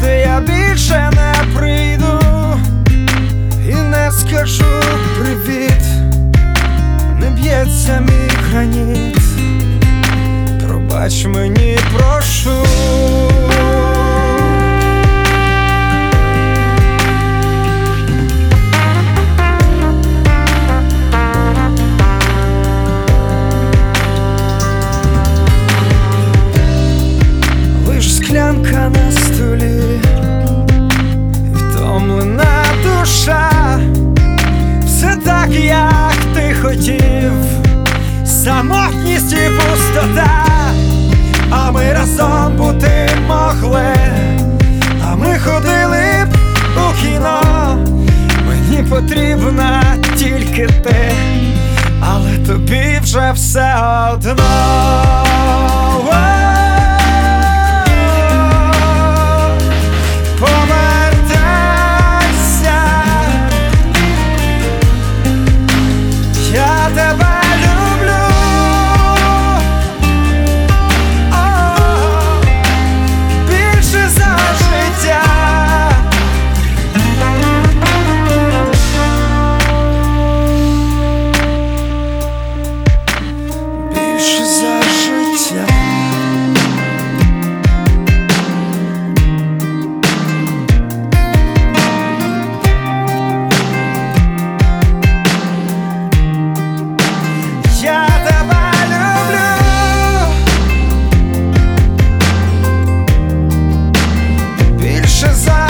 де я більше не прийду і не скажу привіт, не б'ється мій граніт, пробач мені, прошу. Склянка на столі, втомлена душа, все так, як ти хотів, самотність і пустота, а ми разом бути могли, а ми ходили б у кіно, мені потрібна тільки ти, але тобі вже все одно. За